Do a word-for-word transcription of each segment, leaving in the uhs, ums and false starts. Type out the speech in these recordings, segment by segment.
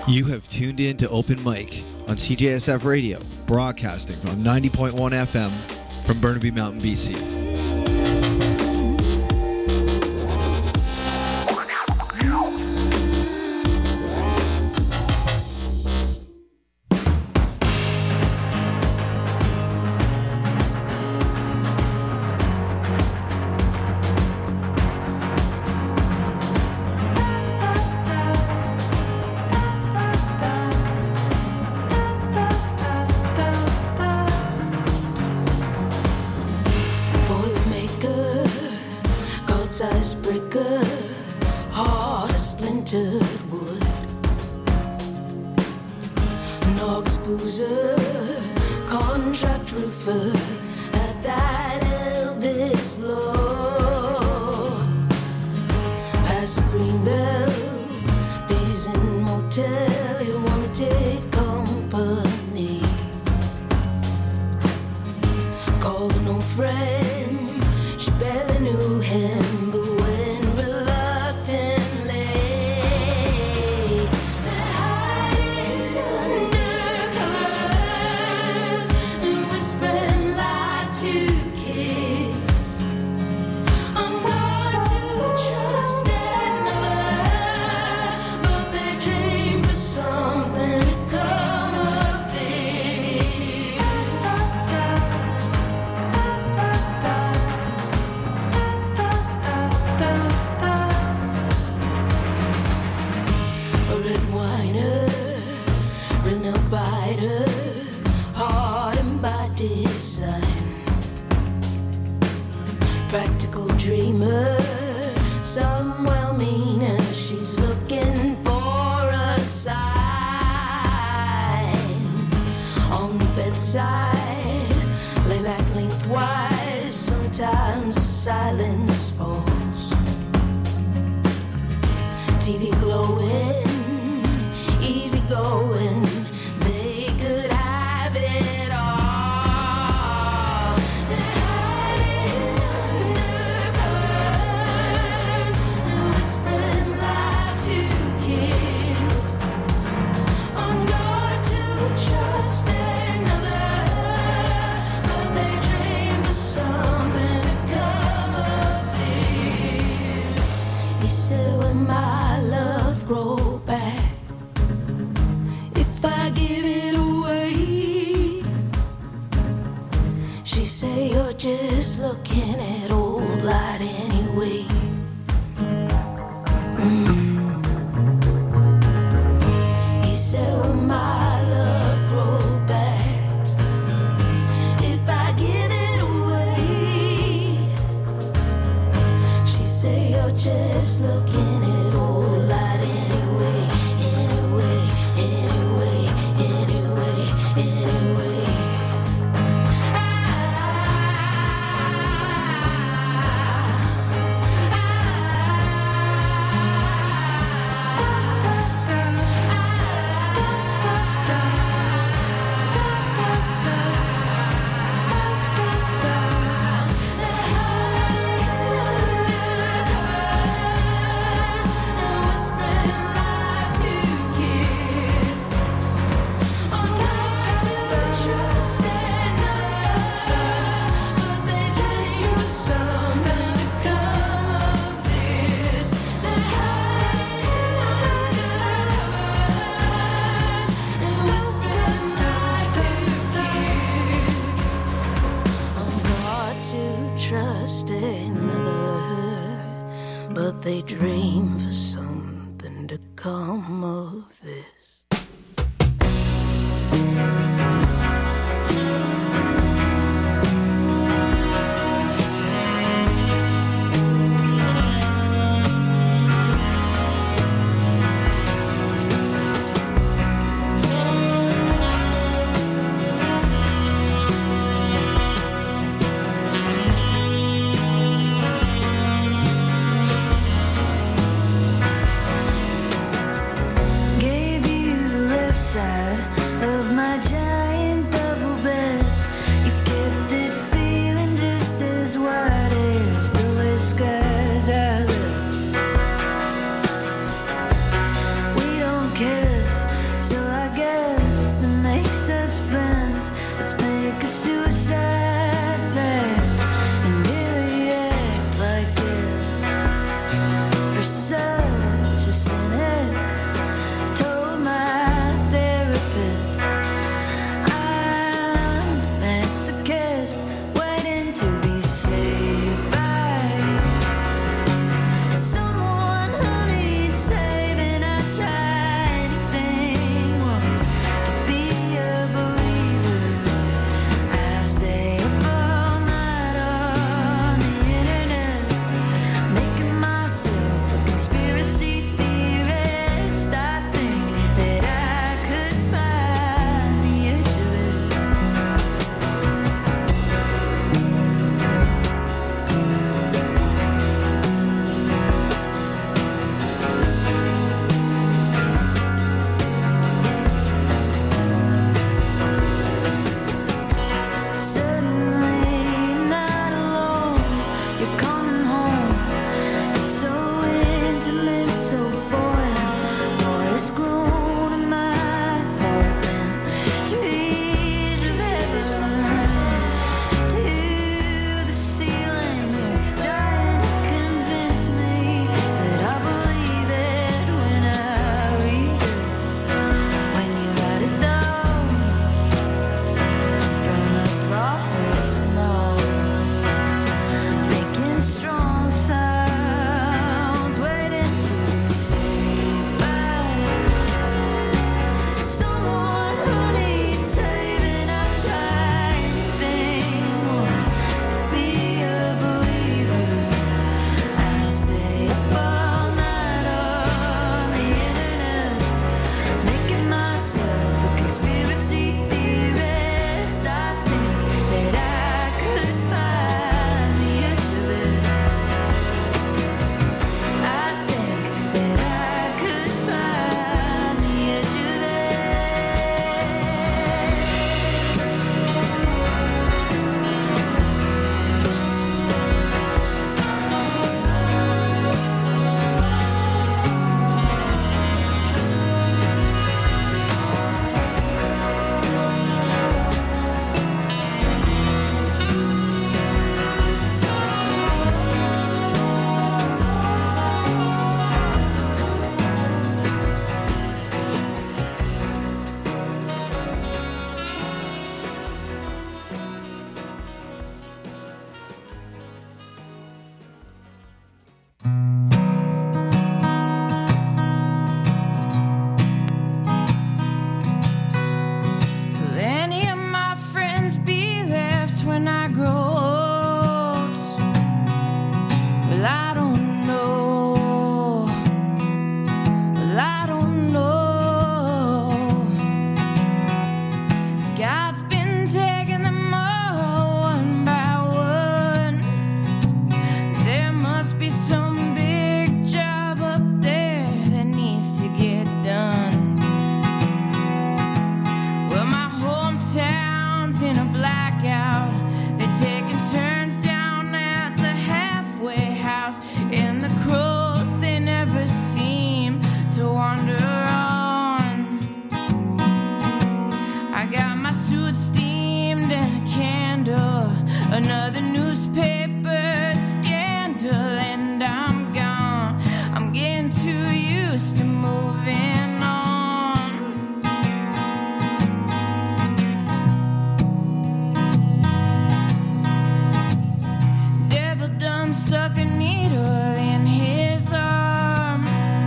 You have tuned in to Open Mic on C J S F Radio, broadcasting on ninety point one F M from Burnaby Mountain, B C. Gave you used to moving on. Devil done stuck a needle in his arm,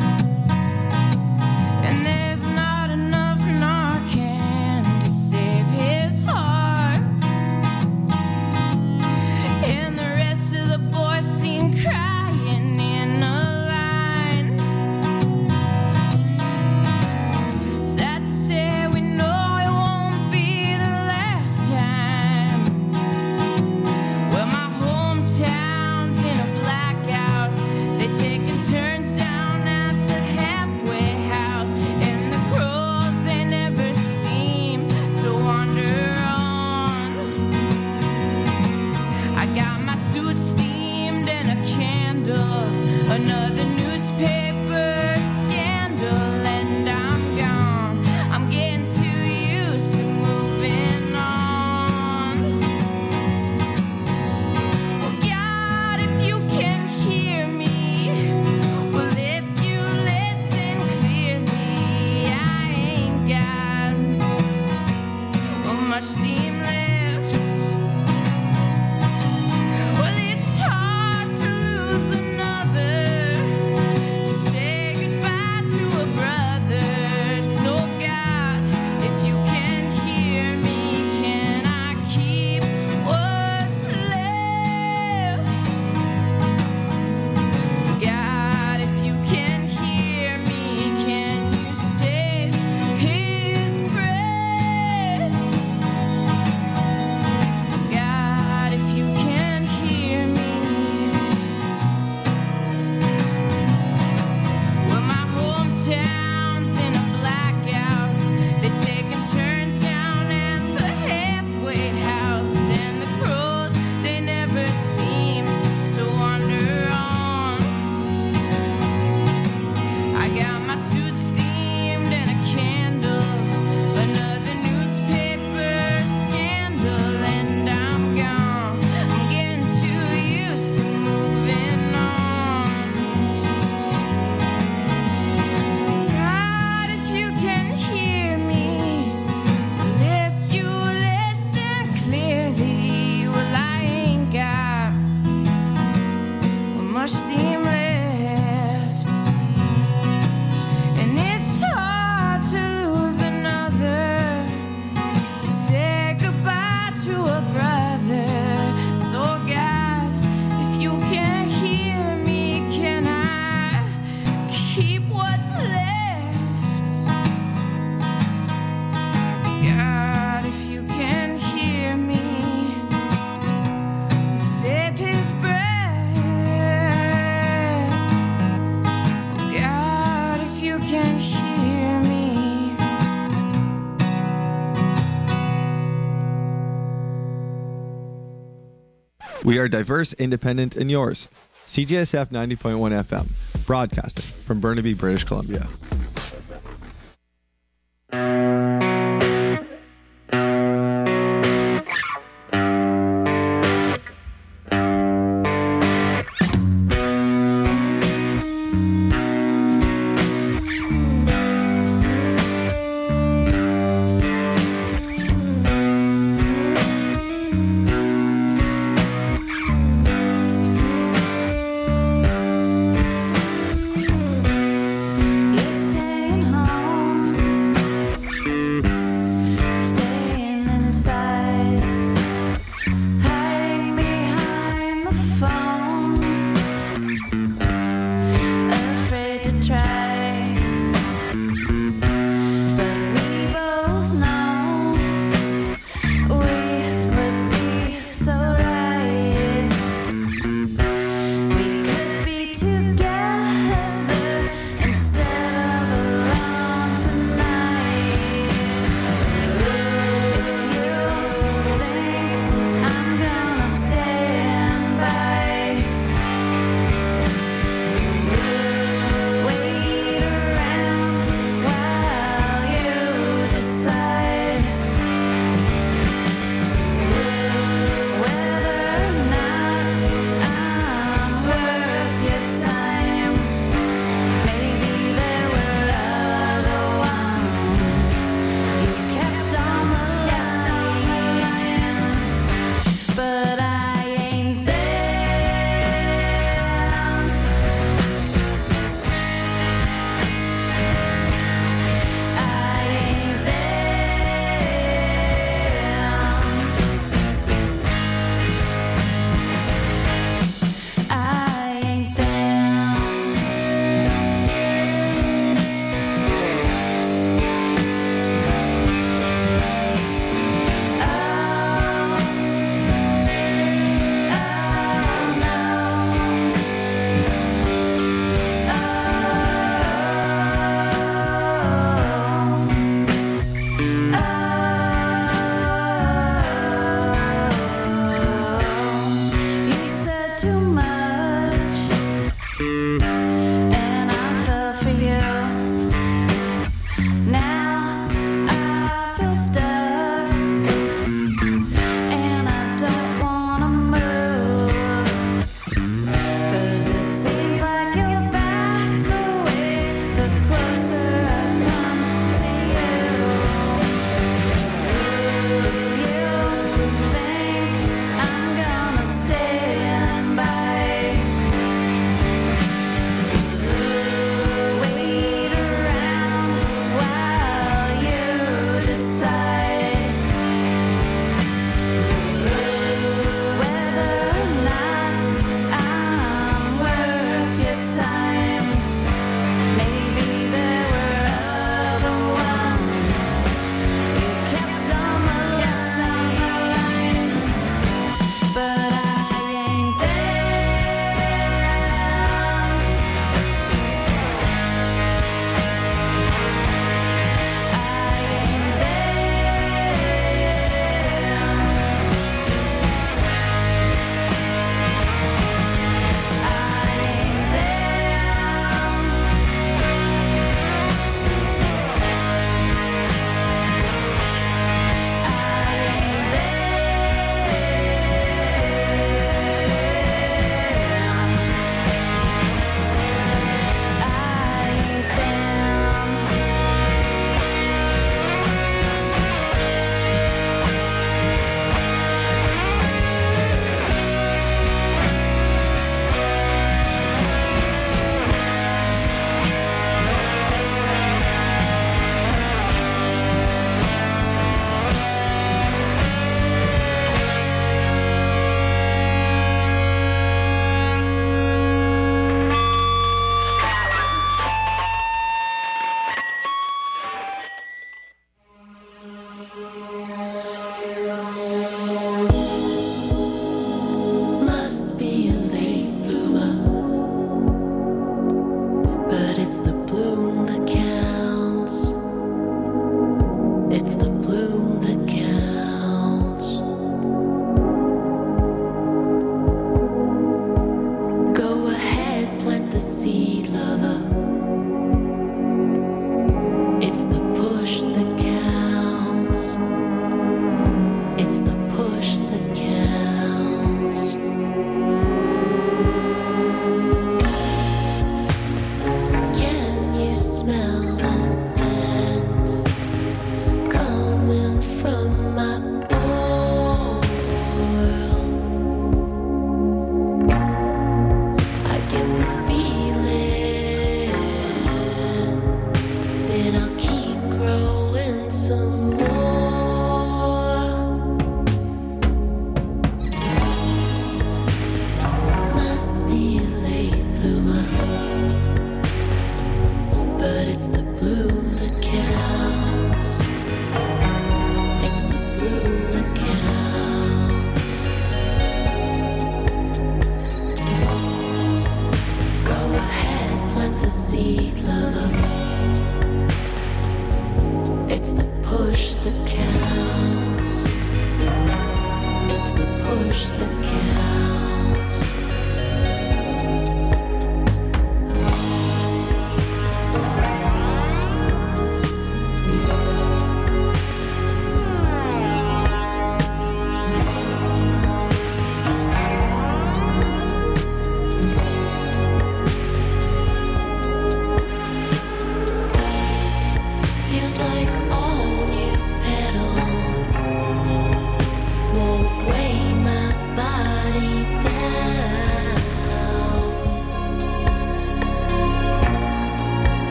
and there's not enough Narcan to save his heart. And the rest of the boys seem crying in a line. Sad to say, we know it won't be the last time. Well, my hometown's in a blackout. They taking turns down at the halfway house, and the crows, they never seem to wander on. I got my suit steamed and a candle, another newspaper scandal, and I'm gone. I'm getting too used to moving on. Well, God, if you can hear me, well, if you listen clearly, I ain't got well, much steam left. Well, it's hard to lose another, to say goodbye to a brother. So God, if you can hear me, can I keep what's left? God, if you can hear me, can you save his breath? God, if you can hear me. Well, my hometown's in a blackout. They taking turns down at the halfway house, and the crows, they never seem to wander on. I got my suit steamed and a candle, another newspaper scandal, and I'm gone. I'm getting too used to moving on. God, if you can hear me, well, if you listen clearly, well, I ain't got well, much steam left. And it's hard to lose another, to say goodbye to a brother. So God, if you can hear me, can I keep what's left? God, if you can hear me, save his breath. God, if you can hear me. We are diverse, independent, and yours. C J S F ninety point one F M, broadcasting from Burnaby, British Columbia. It's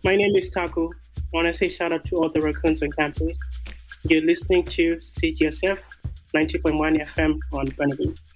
My name is Taco. I want to say shout out to all the raccoons on campus. You're listening to C G S F ninety point one F M on Burnaby.